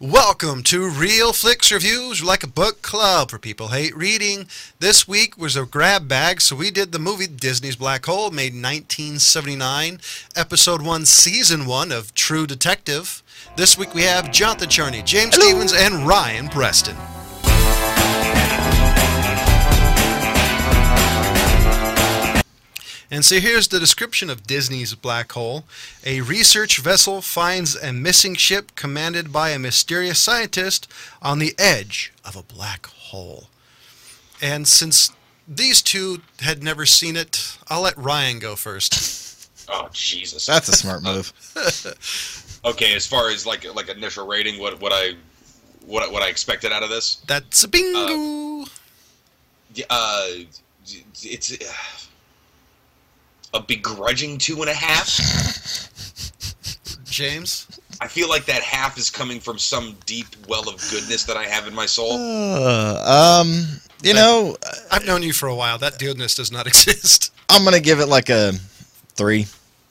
Welcome to Real Flicks Reviews, like a book club for people who hate reading. This week was a grab bag, so we did the movie Disney's Black Hole, made in 1979, Episode 1, Season 1 of True Detective. This week we have Jonathan Charney, James Stevens, and Ryan Preston. And so here's the description of Disney's Black Hole. A research vessel finds a missing ship commanded by a mysterious scientist on the edge of a black hole. And since these two had never seen it, I'll let Ryan go first. Oh, Jesus. That's a smart move. Okay, as far as like initial rating, what I expected out of this? That's a bingo. It's a begrudging 2.5. James? I feel like that half is coming from some deep well of goodness that I have in my soul. I've known you for a while. That goodness does not exist. I'm going to give it like a 3.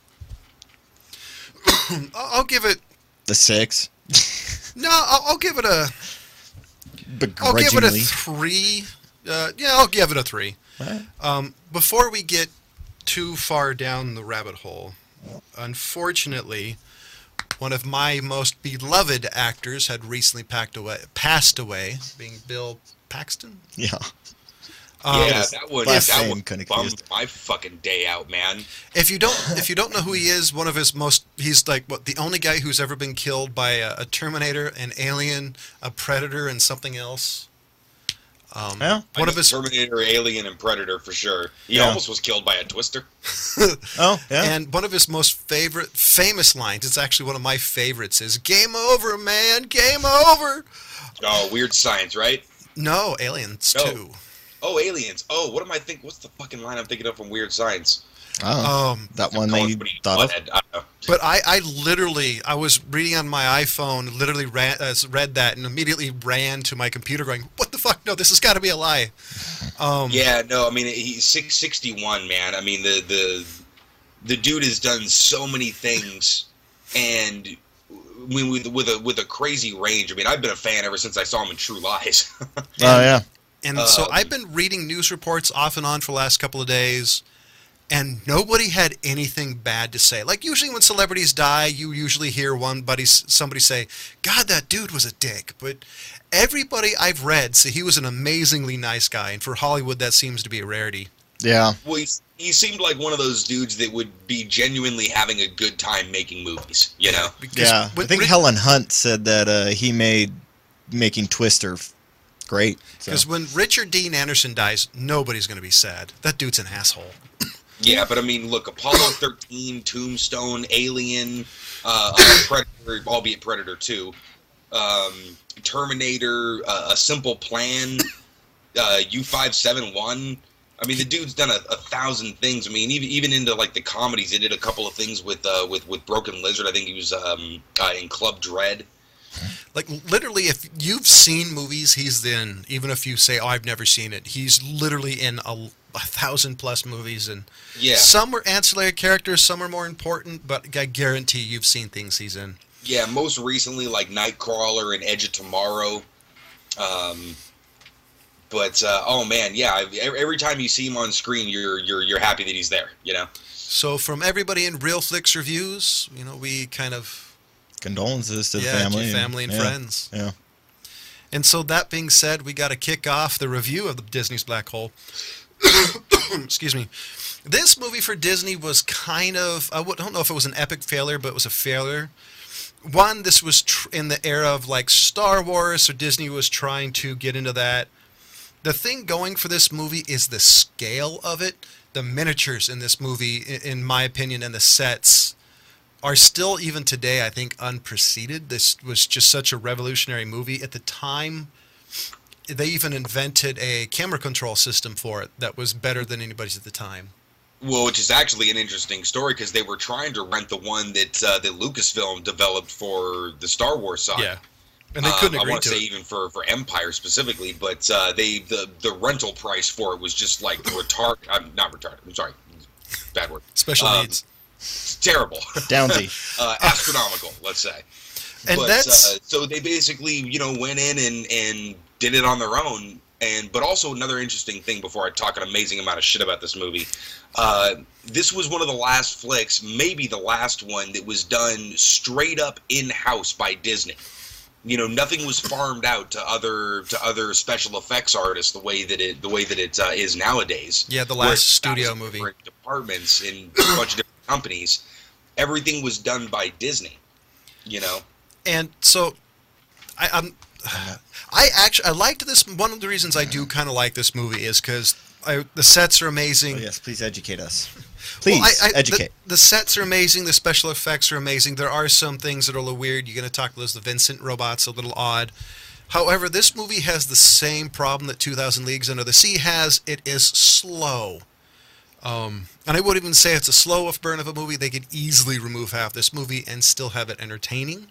I'll give it... The 6. No, I'll give it a... I'll give it a 3. I'll give it a 3. Before we get too far down the rabbit hole, unfortunately, one of my most beloved actors had recently passed away, being Bill Paxton. Yeah. That would bum my fucking day out, man. If you don't know who he is, he's like the only guy who's ever been killed by a Terminator, an Alien, a Predator, and something else. One of his Terminator, Alien, and Predator for sure. He almost was killed by a Twister. And one of his most famous lines, it's actually one of my favorites, is "Game over, man, game over." Oh, Weird Science, right? No, Aliens 2. Oh, Aliens. Oh, what am I thinking? What's the fucking line I'm thinking of from Weird Science? That one that you thought of? I don't know. But I was reading on my iPhone, literally read that and immediately ran to my computer going, what the fuck? No, this has got to be a lie. He's 661, man. I mean, the dude has done so many things, and with a crazy range. I mean, I've been a fan ever since I saw him in True Lies. And so I've been reading news reports off and on for the last couple of days, and nobody had anything bad to say. Like, usually when celebrities die, you usually hear somebody say, God, that dude was a dick. But everybody I've read say he was an amazingly nice guy, and for Hollywood, that seems to be a rarity. Yeah. Well, he seemed like one of those dudes that would be genuinely having a good time making movies, you know? I think Helen Hunt said that he made making Twister great. Because when Richard Dean Anderson dies, nobody's going to be sad. That dude's an asshole. Yeah, but I mean, look, Apollo 13, Tombstone, Alien, Predator, albeit Predator 2, Terminator, A Simple Plan, U-571. I mean, the dude's done a thousand things. I mean, even into like the comedies, he did a couple of things with Broken Lizard. I think he was in Club Dread. Like, literally, if you've seen movies he's in, even if you say, oh, I've never seen it, he's literally in a 1,000+ movies, and some were ancillary characters, some are more important, but I guarantee you've seen things he's in. Yeah, most recently, like Nightcrawler and Edge of Tomorrow. Oh man, yeah, every time you see him on screen, you're happy that he's there, you know? So from everybody in Real Flicks Reviews, we kind of... Condolences to the family and friends. Yeah. And so that being said, we got to kick off the review of the Disney's Black Hole. Excuse me. This movie for Disney was kind of, I don't know if it was an epic failure, but it was a failure. One, this was in the era of like Star Wars, so Disney was trying to get into that. The thing going for this movie is the scale of it. The miniatures in this movie, in my opinion, and the sets are still, even today, I think, unprecedented. This was just such a revolutionary movie. At the time, they even invented a camera control system for it that was better than anybody's at the time. Well, which is actually an interesting story, because they were trying to rent the one that Lucasfilm developed for the Star Wars side. Yeah, and they couldn't agree to it. I want to say even for Empire specifically, but the rental price for it was just like not retarded. I'm sorry, bad word. Special needs. It's terrible. Downsy. Astronomical, let's say. And but that's so they basically, went in and did it on their own. But also another interesting thing before I talk an amazing amount of shit about this movie, this was one of the last flicks, maybe the last one, that was done straight up in-house by Disney. Nothing was farmed out to other special effects artists the way that it is nowadays. Yeah, the where last it's studio movie. different departments in a bunch of different companies. Everything was done by Disney. And so, I liked this. One of the reasons I do kind of like this movie is because the sets are amazing. Oh, yes, please educate us. Please, educate. The sets are amazing. The special effects are amazing. There are some things that are a little weird. You're going to talk about those, the Vincent robots, a little odd. However, this movie has the same problem that 2000 Leagues Under the Sea has. It is slow. And I wouldn't even say it's a slow burn of a movie. They could easily remove half this movie and still have it entertaining.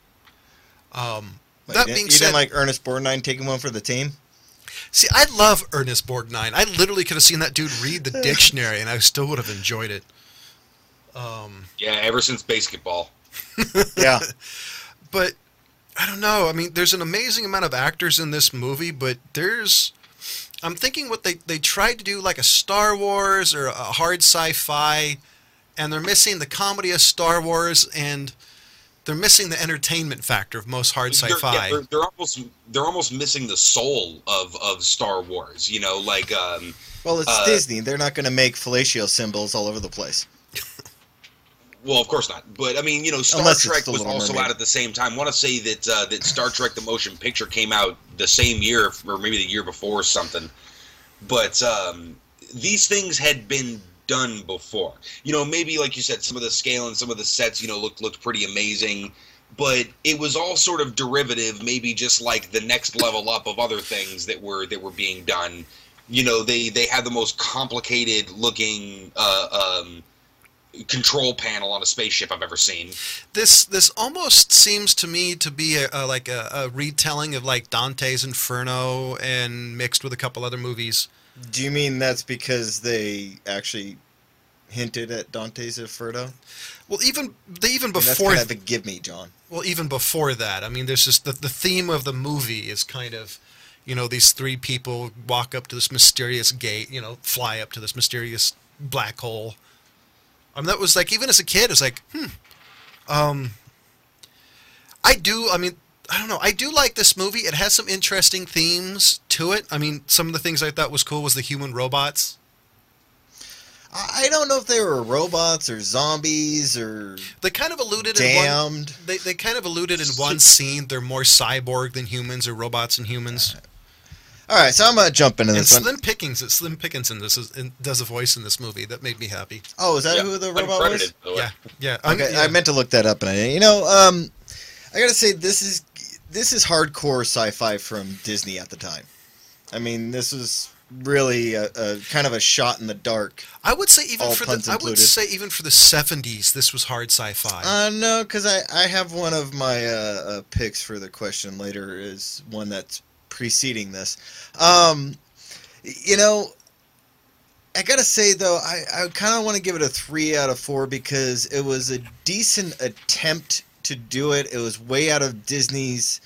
That being you said, didn't like Ernest Borgnine taking one for the team? see, I love Ernest Borgnine. I literally could have seen that dude read the dictionary, and I still would have enjoyed it. Yeah, ever since basketball. Yeah. But I don't know. I mean, there's an amazing amount of actors in this movie, but I'm thinking what they tried to do, like a Star Wars or a hard sci-fi, and they're missing the comedy of Star Wars, and they're missing the entertainment factor of most hard sci-fi. They're almost missing the soul of Star Wars. Well, it's Disney. They're not going to make fellatio symbols all over the place. Well, of course not. But I mean, Star Unless it's Trek The was Little also Mermaid. out at the same time. I want to say that Star Trek: The Motion Picture came out the same year, or maybe the year before or something. But these things had been done before. Maybe like you said, some of the scale and some of the sets, looked pretty amazing. But it was all sort of derivative, maybe just like the next level up of other things that were being done. They had the most complicated looking control panel on a spaceship I've ever seen. This almost seems to me to be a retelling of like Dante's Inferno and mixed with a couple other movies. Do you mean that's because they actually hinted at Dante's Inferno? Well, even That's before kind of a give me, John. well, even before that, I mean, there's just the theme of the movie is kind of, these three people walk up to this mysterious gate, fly up to this mysterious black hole. I mean, that was like, even as a kid, it's like, I don't know. I do like this movie. It has some interesting themes to it. I mean, some of the things I thought was cool was the human robots. I don't know if they were robots or zombies or They kind of alluded damned. They kind of alluded in one scene they're more cyborg than humans, or robots and humans. All right, so I'm going to jump into And this one. Slim Pickens does a voice in this movie that made me happy. Oh, is that Yeah, who the robot was? uncredited, by the way. Yeah. Okay, yeah. I meant to look that up, and I got to say this is hardcore sci-fi from Disney at the time. I mean, this was really a kind of a shot in the dark. I would say even All for puns the included. even for the 70s, this was hard sci-fi. No, because I have one of my picks for the question later is one that's preceding this. I gotta say though, I kind of want to give it a 3 out of 4 because it was a decent attempt to do it. It was way out of Disney's,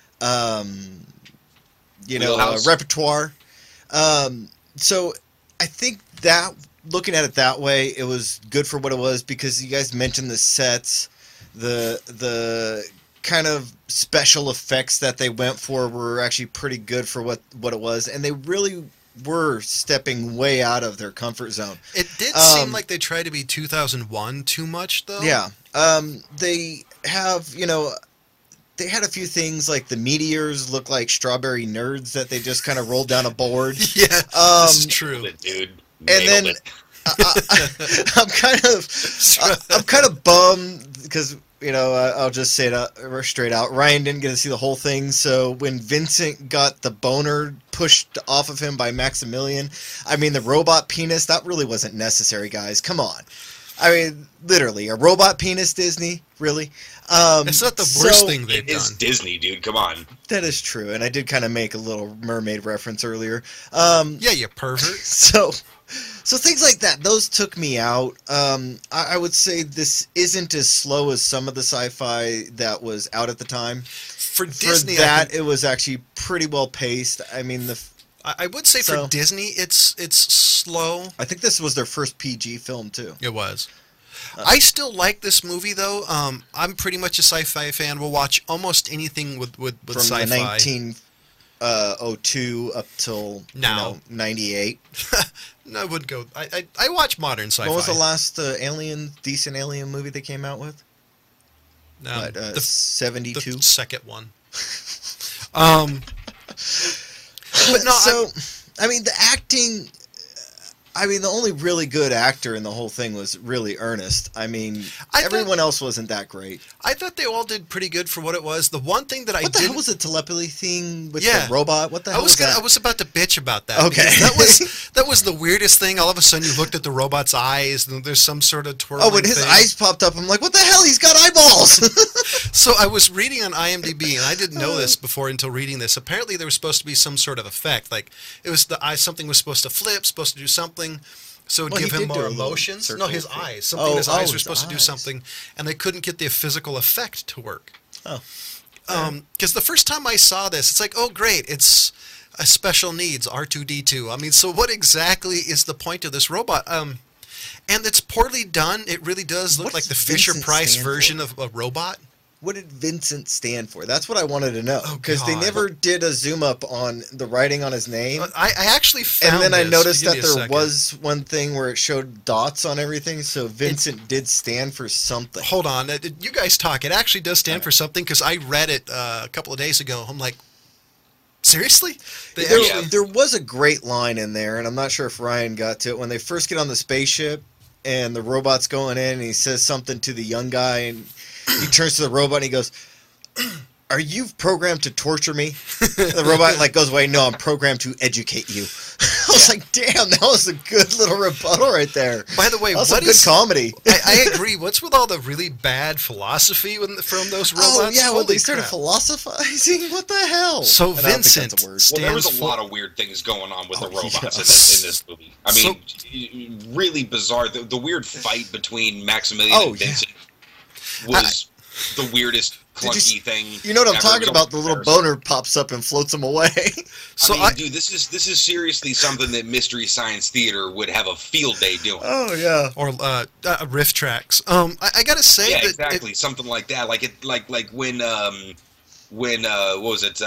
Wheelhouse. repertoire. So I think that looking at it that way, it was good for what it was because you guys mentioned the sets, the kind of special effects that they went for were actually pretty good for what it was, and they really were stepping way out of their comfort zone. It did seem like they tried to be 2001 too much, though. Yeah. They have, they had a few things like the meteors look like strawberry nerds that they just kind of rolled down a board. Yeah, this is true. Nailed it, dude. And then Nailed it. I'm kind of bummed because I'll just say it straight out. Ryan didn't get to see the whole thing, so when Vincent got the boner pushed off of him by Maximilian, I mean the robot penis, that really wasn't necessary, guys. Come on. I mean, literally, a robot penis, Disney? Really? It's not the worst thing they've It is done. Disney, dude. Come on. That is true, and I did kind of make a little mermaid reference earlier. Yeah, you pervert. So things like that, those took me out. I would say this isn't as slow as some of the sci-fi that was out at the time. For Disney, For that, it was actually pretty well paced. I mean, I would say for Disney, it's slow. I think this was their first PG film too. It was. I still like this movie though. I'm pretty much a sci-fi fan. We'll watch almost anything with From sci-fi. the 1902 up till Now. 98. No, I wouldn't go. I watch modern sci-fi. What was the last decent alien movie they came out with? The 72. The second one. But no, I mean, the acting. I mean, the only really good actor in the whole thing was really Ernest. I mean, everyone else wasn't that great. I thought they all did pretty good for what it was. The one thing that What the hell was the telepathy thing with Yeah. the robot? What the hell was that? I was about to bitch about that. Okay. because that was the weirdest thing. All of a sudden, you looked at the robot's eyes, and there's some sort of twirling when his thing. eyes popped up, I'm like, what the hell? He's got eyeballs! So I was reading on IMDb, and I didn't know this before until reading this. Apparently, there was supposed to be some sort of effect, like it was the eye. Something was supposed to flip, supposed to do something, so it would Well, give he him did do more a little emotions. circle No, his thing. eyes. Something in his eyes were his supposed to do eyes. something, and they couldn't get the physical effect to work. Oh. Because the first time I saw this, it's like, oh great, it's a special needs R2D2. I mean, so what exactly is the point of this robot? And it's poorly done. It really does look What like does the Fisher Vincent Price stand for? version of a robot. What did Vincent stand for? That's what I wanted to know. Oh, Because they God. never did a zoom up on the writing on his name. I actually found And then I this. noticed Give that me a there second. was one thing where it showed dots on everything, so Vincent did stand for something. Hold on. You guys talk. It actually does stand for something because I read it a couple of days ago. I'm like, seriously? There was a great line in there, and I'm not sure if Ryan got to it. When they first get on the spaceship and the robot's going in, and he says something to the young guy, and he turns to the robot and he goes, "Are you programmed to torture me?" And the robot goes away. "No, I'm programmed to educate you." I was like, "Damn, that was a good little rebuttal right there." By the way, that was what some good is comedy? I agree. What's with all the really bad philosophy from those robots? Oh yeah, when Holy they started crap. philosophizing, what the hell? So And I don't think Vincent that's a word. Well, there was stands a lot of weird things going on with the robots yes. in this movie. I mean, really bizarre. The weird fight between Maximilian Oh, and Vincent was the weirdest clunky thing. You know what I'm ever. talking about? The little boner pops up and floats him away. So I mean, dude, this is seriously something that Mystery Science Theater would have a field day doing. Oh yeah. or riff tracks. I gotta say Yeah, that exactly, something like that. Like when what was it?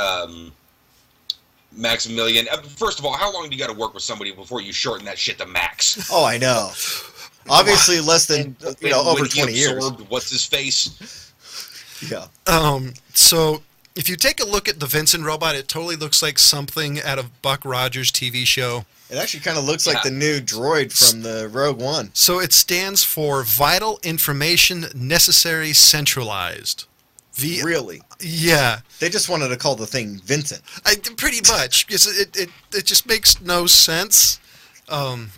Maximilian. First of all, how long do you got to work with somebody before you shorten that shit to max? Oh, I know. Obviously, less than over When he 20 years. absorbed what's his face? Yeah. So if you take a look at the Vincent robot, it totally looks like something out of Buck Rogers' TV show. It actually kind of looks like the new droid from the Rogue One. So it stands for Vital Information Necessary Centralized. Really? Yeah, They just wanted to call the thing Vincent. pretty much. Because it just makes no sense. God,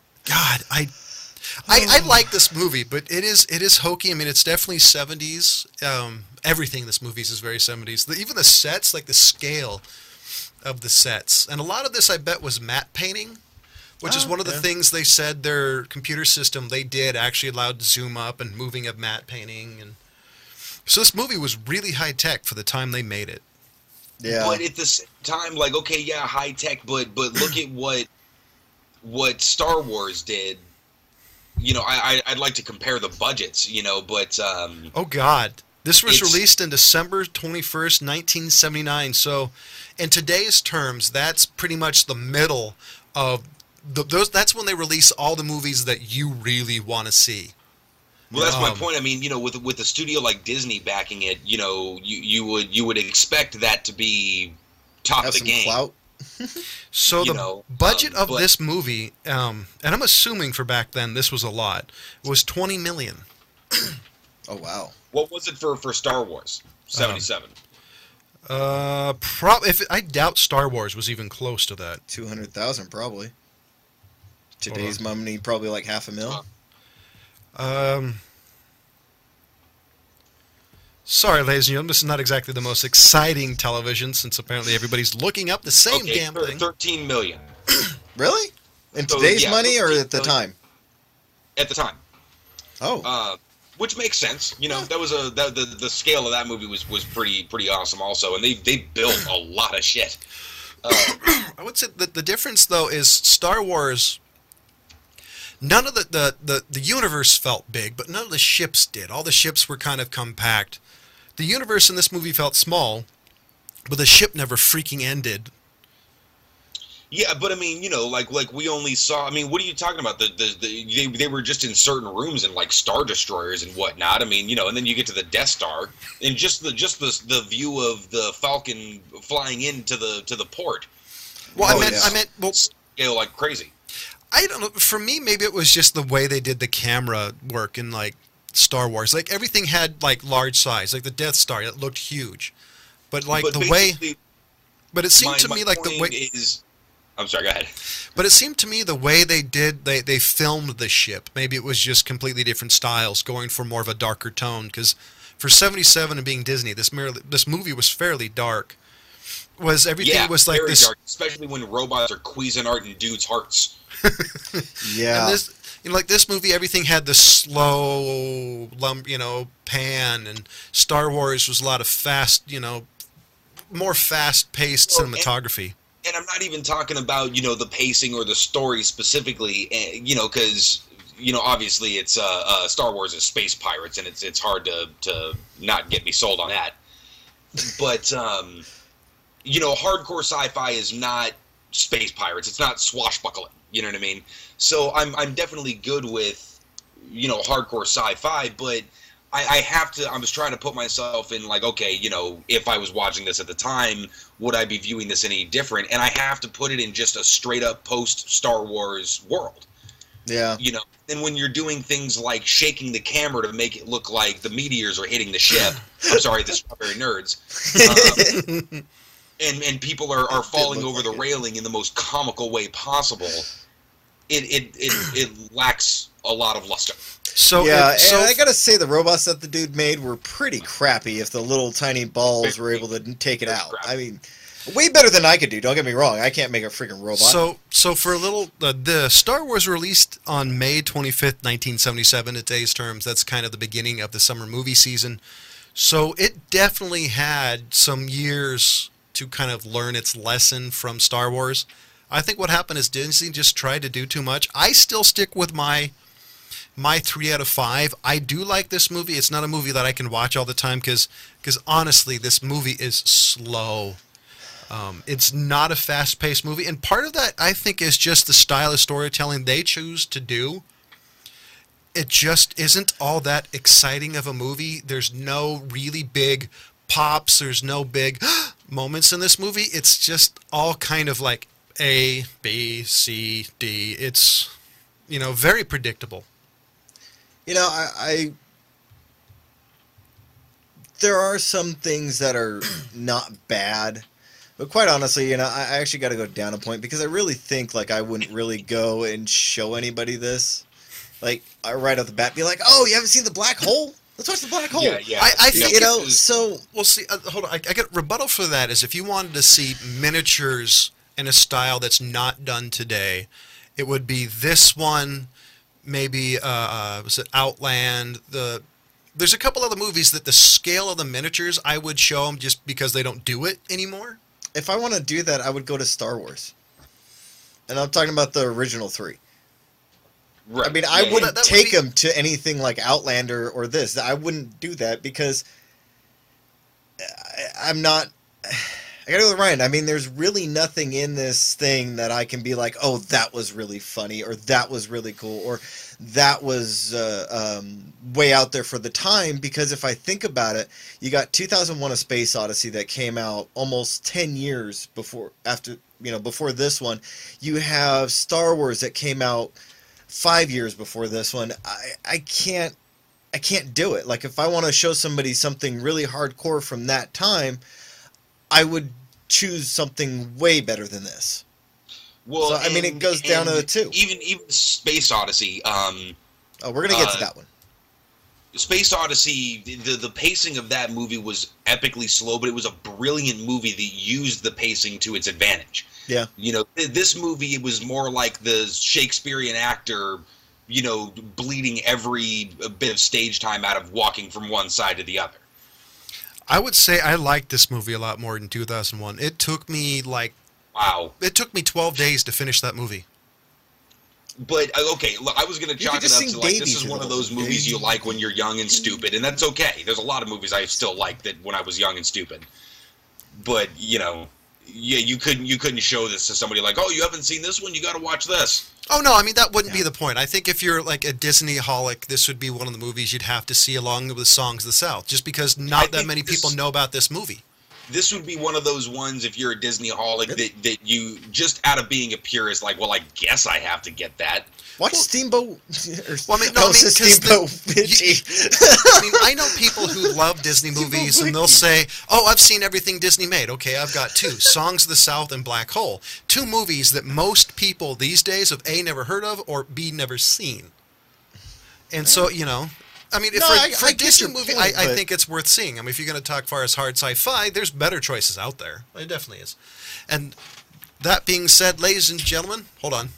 I like this movie, but it is hokey. I mean, it's definitely 70s. Everything in this movie is very 70s. Even the sets, like the scale of the sets. And a lot of this, I bet, was matte painting, which is one of the things they said their computer system they did actually allowed zoom up and moving of matte painting. And so this movie was really high tech for the time they made it. Yeah. But at the same time, like, okay, yeah, high tech, but look at what Star Wars did. You know, I'd like to compare the budgets, but Oh, God. This was It's- released in December 21st, 1979. So in today's terms, that's pretty much the middle of those. That's when they release all the movies that you really want to see. well, that's my point. I mean, with a studio like Disney backing it, you would expect that to be top Have of the some game. clout. So You the know, budget of but- this movie, and I'm assuming for back then this was a lot, was $20 million. Oh, wow. What was it for Star Wars? 77. I doubt Star Wars was even close to that. 200,000 probably. Today's money, probably like $500,000. Um, Sorry, ladies and gentlemen, this is not exactly the most exciting television, since apparently everybody's looking up the same damn thing. 13 million. Really? In So, today's yeah, money or 13 at the million. time? At the time. Oh. Which makes sense. You know, that was the scale of that movie was pretty awesome also, and they built a lot of shit. I would say that the difference, though, is Star Wars. None of the universe felt big, but none of the ships did. All the ships were kind of compact. The universe in this movie felt small, but the ship never freaking ended. Yeah, but I mean, you know, like we only saw. I mean, what are you talking about? They were just in certain rooms and like star destroyers and whatnot. I mean, you know, and then you get to the Death Star and just the view of the Falcon flying into the port. Well, I meant well, scale like crazy. I don't know. For me, maybe it was just the way they did the camera work in like Star Wars. Like everything had like large size, like the Death Star, it looked huge. But like But the way, basically, but it seemed to my me like the point way. is. I'm sorry. Go ahead. But it seemed to me the way they filmed the ship. Maybe it was just completely different styles, going for more of a darker tone. Because for '77 and being Disney, this movie was fairly dark. Was everything was like very this? dark, especially when robots are Cuisinart in dudes' hearts. Yeah. And this, like this movie, everything had this slow, pan, and Star Wars was a lot of fast, more fast-paced cinematography. And I'm not even talking about, the pacing or the story specifically, because, obviously it's Star Wars is space pirates, and it's hard to not get me sold on that. But, hardcore sci-fi is not space pirates. It's not swashbuckling. You know what I mean? So I'm definitely good with, hardcore sci-fi, but I have to, I was trying to put myself in like, okay, if I was watching this at the time, would I be viewing this any different? And I have to put it in just a straight up post Star Wars world. Yeah. And when you're doing things like shaking the camera to make it look like the meteors are hitting the ship, I'm sorry, the Strawberry Nerds, and people are falling over the railing in the most comical way possible, it lacks a lot of luster. So yeah, and I gotta say the robots that the dude made were pretty crappy. If the little tiny balls were able to take it out, I mean, way better than I could do. Don't get me wrong, I can't make a freaking robot. So for a little, the Star Wars released on May 25th, 1977. In today's terms, that's kind of the beginning of the summer movie season. So it definitely had some years to kind of learn its lesson from Star Wars. I think what happened is Disney just tried to do too much. I still stick with my 3 out of 5. I do like this movie. It's not a movie that I can watch all the time because honestly, this movie is slow. It's not a fast-paced movie. And part of that, I think, is just the style of storytelling they choose to do. It just isn't all that exciting of a movie. There's no really big pops. There's no big moments in this movie. It's just all kind of like A, B, C, D. It's, very predictable. I there are some things that are not bad, but quite honestly, I actually got to go down a point because I really think like I wouldn't really go and show anybody this, like right off the bat, be like, "Oh, you haven't seen the black hole? Let's watch the black hole." Yeah. I think so. Well, see, hold on. I get rebuttal for that. Is if you wanted to see miniatures in a style that's not done today, it would be this one. Maybe was it Outland? There's a couple other movies that the scale of the miniatures I would show them just because they don't do it anymore. If I want to do that, I would go to Star Wars, and I'm talking about the original 3. Right. I mean, I wouldn't that take would be... them to anything like Outlander or this. I wouldn't do that because I'm not. I gotta go with Ryan. I mean, there's really nothing in this thing that I can be like, oh, that was really funny, or that was really cool, or that was way out there for the time. Because if I think about it, you got 2001: A Space Odyssey that came out almost 10 years before this one. You have Star Wars that came out 5 years before this one. I can't do it. Like if I want to show somebody something really hardcore from that time, I would choose something way better than this. Well, so, I mean, it goes down to the 2. Even Space Odyssey. Oh, we're gonna get to that one. Space Odyssey, the pacing of that movie was epically slow, but it was a brilliant movie that used the pacing to its advantage. Yeah. You know, this movie, it was more like the Shakespearean actor, you know, bleeding every bit of stage time out of walking from one side to the other. I would say I liked this movie a lot more than 2001. It took me Wow. It took me 12 days to finish that movie. But, okay, look, I was going to chalk it up to, like, this is one of those movies you like when you're young and stupid, and that's okay. There's a lot of movies I still like that when I was young and stupid. But, you know, yeah, you couldn't show this to somebody like, oh, you haven't seen this one? You got to watch this. Oh, no, I mean, that wouldn't be the point. I think if you're, like, a Disney-holic, this would be one of the movies you'd have to see along with Songs of the South, just because not that many people know about this movie. This would be one of those ones, if you're a Disney-holic, that you, just out of being a purist, like, well, I guess I have to get that. Watch Steamboat. Well, I mean, no, Steamboat. I mean, I know people who love Disney movies, and they'll say, "Oh, I've seen everything Disney made." Okay, I've got two: Songs of the South and Black Hole. Two movies that most people these days have A, never heard of, or B, never seen. And so, you know, I mean, for a Disney movie, I think it's worth seeing. I mean, if you're going to talk far as hard sci-fi, there's better choices out there. It definitely is. And that being said, ladies and gentlemen, hold on.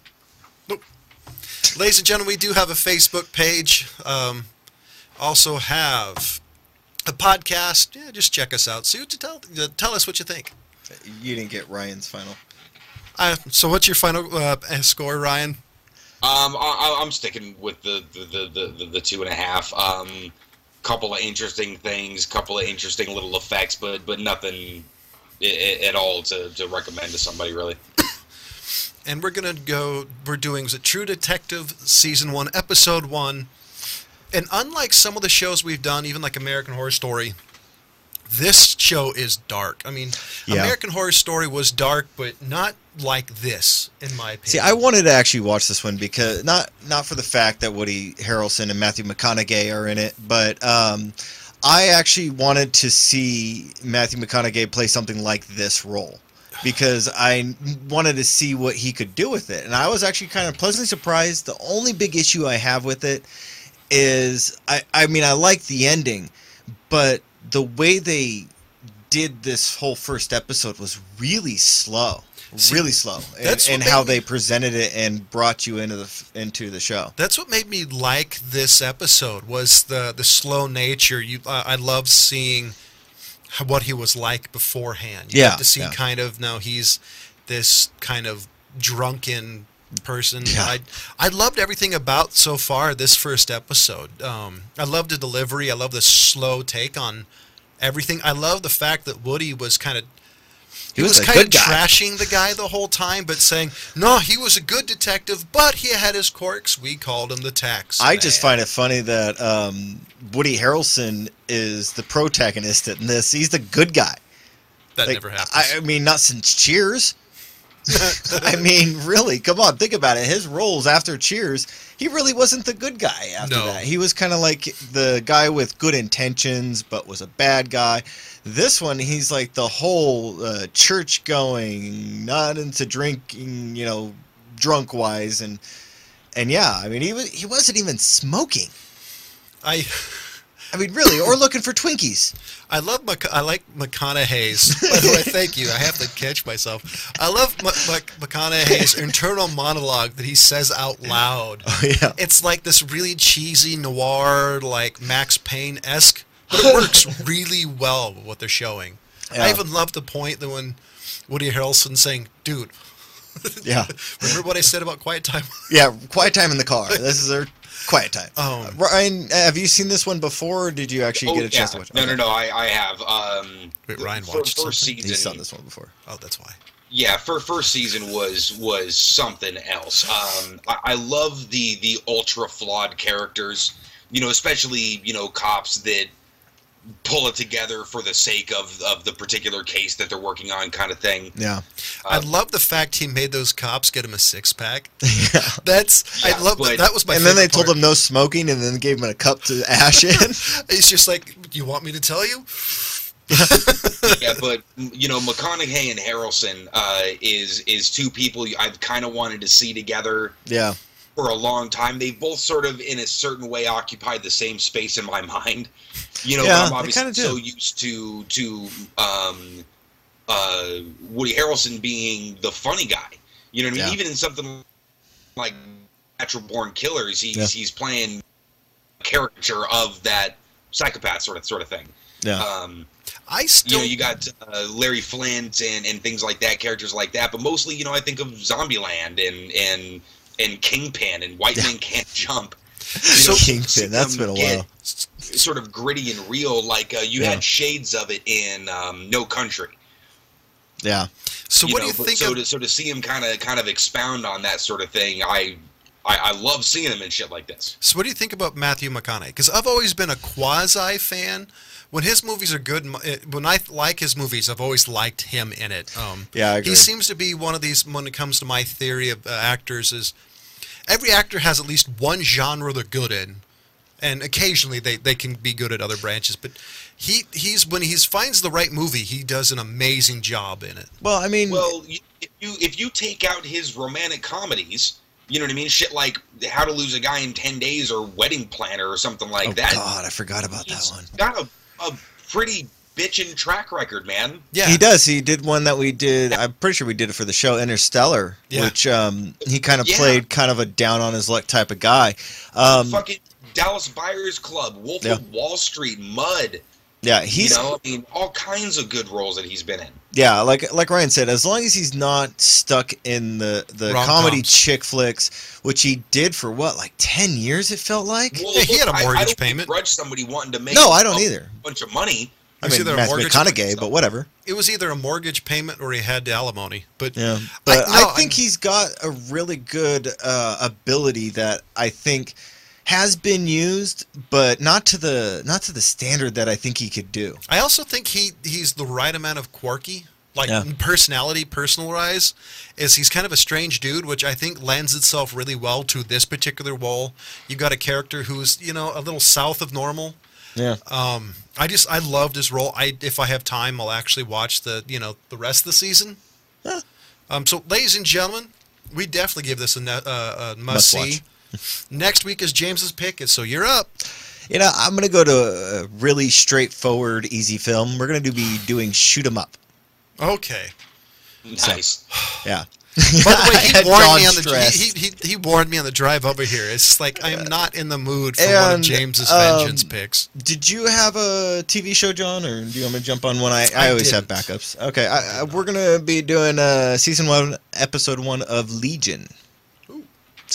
Ladies and gentlemen, we do have a Facebook page. Also have a podcast. Yeah, just check us out. See what you tell us what you think. You didn't get Ryan's final. So what's your final score, Ryan? I'm sticking with the 2.5. Couple of interesting things, couple of interesting little effects, but nothing at all to recommend to somebody really. And we're doing True Detective Season 1, Episode 1. And unlike some of the shows we've done, even like American Horror Story, this show is dark. I mean, yeah. American Horror Story was dark, but not like this, in my opinion. See, I wanted to actually watch this one because, not for the fact that Woody Harrelson and Matthew McConaughey are in it, but I actually wanted to see Matthew McConaughey play something like this role, because I wanted to see what he could do with it. And I was actually kind of pleasantly surprised. The only big issue I have with it is, I mean, I like the ending, but the way they did this whole first episode was really slow. Really slow. And how they presented it and brought you into the show. That's what made me like this episode, was the slow nature. I love seeing what he was like beforehand. You get to see kind of, now he's this kind of drunken person. Yeah. I loved everything about so far this first episode. I love the delivery. I love the slow take on everything. I love the fact that Woody was kind of trashing the guy the whole time, but saying, no, he was a good detective, but he had his quirks. We called him the tax man. I just find it funny that Woody Harrelson is the protagonist in this. He's the good guy. That never happens. I mean, not since Cheers. I mean, really, come on, think about it. His roles after Cheers, he really wasn't the good guy after that. He was kind of like the guy with good intentions, but was a bad guy. This one, he's like the whole church going, not into drinking, you know, drunk wise, and yeah, I mean, he wasn't even smoking. I mean, really, or looking for Twinkies. I like McConaughey's. By the way, thank you. I have to catch myself. I love McConaughey's internal monologue that he says out loud. Oh yeah, it's like this really cheesy noir, like Max Payne-esque, but it works really well with what they're showing. Yeah. I even love the point that when Woody Harrelson saying, "Dude, yeah, remember what I said about Quiet Time?" Yeah, Quiet Time in the car. This is our Quiet Time. Ryan, have you seen this one before, or did you actually get a chance to watch it? No, I have. Wait, Ryan watched first season. He saw this one before. Oh, that's why. Yeah, first season was something else. I love the ultra flawed characters. You know, especially, you know, cops that pull it together for the sake of the particular case that they're working on, kind of thing. Yeah. I love the fact he made those cops get him a 6-pack. Yeah. I love that. That was my favorite And then they part. told him no smoking, and then gave him a cup to ash in. It's just like, you want me to tell you? Yeah, but, you know, McConaughey and Harrelson is two people I've kind of wanted to see together. Yeah. for a long time. They both sort of, in a certain way, occupied the same space in my mind. You know, Yeah, I'm they obviously kinda do. so used to Woody Harrelson being the funny guy. You know what I mean? Yeah. Even in something like Natural Born Killers, he's playing a caricature of that psychopath sort of thing. Yeah. I still You got Larry Flint and things like that, characters like that. But mostly, I think of Zombieland and Kingpin and White Men Can't Jump. So Kingpin, that's been a while. Sort of gritty and real, like you had shades of it in No Country. Yeah. So what do you think of... to see him kind of expound on that sort of thing, I love seeing him in shit like this. So what do you think about Matthew McConaughey? Because I've always been a quasi fan. When his movies are good, when I like his movies, I've always liked him in it. Yeah, I agree. He seems to be one of these, when it comes to my theory of actors, is every actor has at least one genre they're good in. And occasionally they can be good at other branches. But he's when he finds the right movie, he does an amazing job in it. Well, I mean... Well, if you take out his romantic comedies... You know what I mean? Shit like How to Lose a Guy in 10 Days or Wedding Planner or something like that. Oh, God, I forgot about that one. Got a pretty bitchin' track record, man. Yeah. He does. He did one that we did. I'm pretty sure we did it for the show Interstellar, Yeah. which he kind of played kind of a down on his luck type of guy. Fucking Dallas Buyers Club, Wolf of Wall Street, Mud. Yeah, he's I mean, all kinds of good roles that he's been in. yeah, like Ryan said, as long as he's not stuck in the Rom-coms. comedy chick flicks, which he did for what, like 10 years it felt like. Well, Yeah, he had a mortgage I don't payment. begrudge somebody wanting to make No, I don't either. a bunch of money. I It was mean, either a Matthew mortgage McConaughey, but whatever. It was either a mortgage payment or he had alimony. But Yeah, but I I think he's got a really good ability that I think has been used, but not to the standard that I think he could do. I also think he's the right amount of quirky, like personality, personal-wise, is he's kind of a strange dude, which I think lends itself really well to this particular role. You've got a character who's, a little south of normal. Yeah. I loved his role. If I have time, I'll actually watch the rest of the season. Yeah. So, ladies and gentlemen, we definitely give this a must-see. Must-watch. Next week is James's pick, so you're up. I'm going to go to a really straightforward, easy film. We're going to be doing Shoot 'Em Up. Okay. Nice. Yeah. By the way, I had he warned John me on the stressed. he warned me on the drive over here. It's like I am not in the mood for one of James's vengeance picks. Did you have a TV show, John, or do you want me to jump on one? I always have backups. Okay, we're gonna be doing season 1, episode 1 of Legion. Ooh.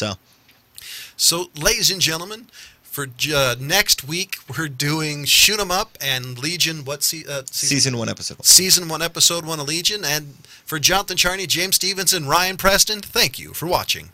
So, ladies and gentlemen, for next week we're doing Shoot 'Em Up and Legion. What season 1, episode 1. Season 1, episode 1 of Legion. And for Jonathan Charney, James Stevenson, Ryan Preston, thank you for watching.